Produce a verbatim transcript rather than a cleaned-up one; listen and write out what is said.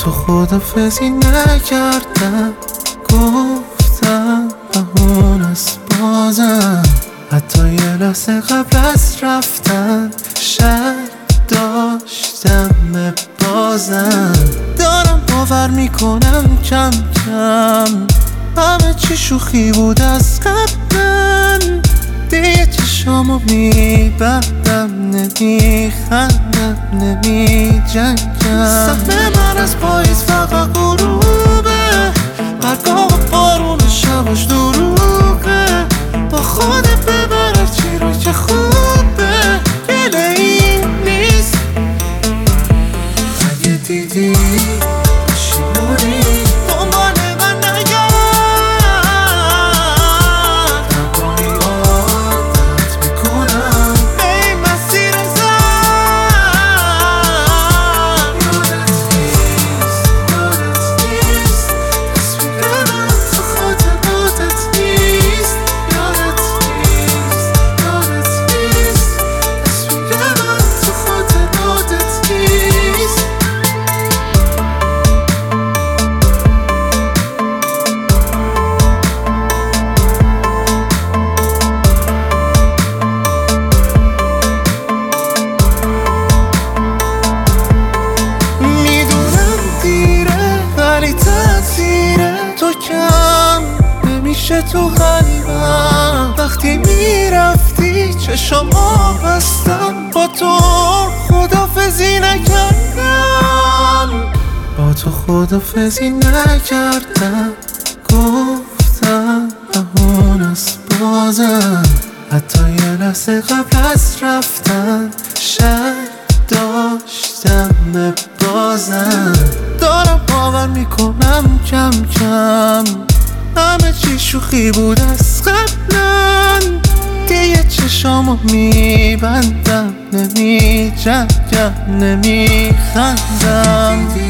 تو خدافزی نکردم، گفتم بهونست بازم. حتی یه لحظه قبل از رفتن شک داشتم بازم. دارم باور میکنم کم کم همه چی شوخی بود از قبلا. دیگه چشامو میبندم، نمیخندم، نمیجنگم. سهم من از پاییز فقط غروبه، برگاه و بارون شباش دروغه. با خودت ببر هرچی رو که خوبه، گله این نیست. اگه دیدی شیمونی دنبال من نگرد، نگاهی عادت میکنم به این مسیر زن. یادت نیست، یادت نیست تصویر من تو خاطراتت نیست. یادت نیست، یادت نیست تصویر من تو خاطراتت نیست. میدونم دیره ولی تاثیره تو کم نمیشه تو قلبم. وقتی میرفتی چشمو بستم، با تو خدافزی نکردم. با تو خدافزی نکردم، گفتم بهونست بازم. حتی یه لحظه قبل از رفتن شک داشتم بازم. دارم باور میکنم کم کم همه چی شوخی بود از قبلا. دیگه چشامو میبندم، نمیجنگم، نمیخندم.